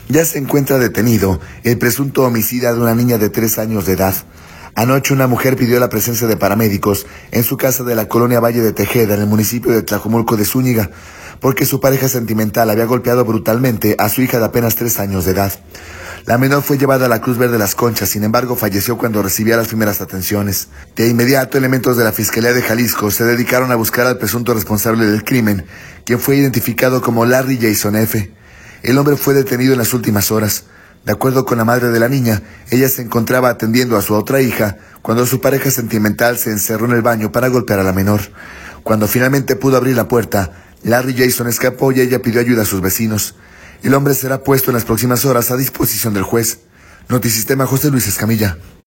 Ya se encuentra detenido el presunto homicida de una niña de 3 años de edad. Anoche una mujer pidió la presencia de paramédicos en su casa de la colonia Valle de Tejeda, en el municipio de Tlajomulco de Zúñiga, porque su pareja sentimental había golpeado brutalmente a su hija de apenas 3 años de edad. La menor fue llevada a la Cruz Verde Las Conchas, sin embargo falleció cuando recibía las primeras atenciones. De inmediato, elementos de la Fiscalía de Jalisco se dedicaron a buscar al presunto responsable del crimen, quien fue identificado como Larry Jason F. El hombre fue detenido en las últimas horas. De acuerdo con la madre de la niña, ella se encontraba atendiendo a su otra hija cuando su pareja sentimental se encerró en el baño para golpear a la menor. Cuando finalmente pudo abrir la puerta, Larry Jason escapó y ella pidió ayuda a sus vecinos. El hombre será puesto en las próximas horas a disposición del juez. Notisistema, José Luis Escamilla.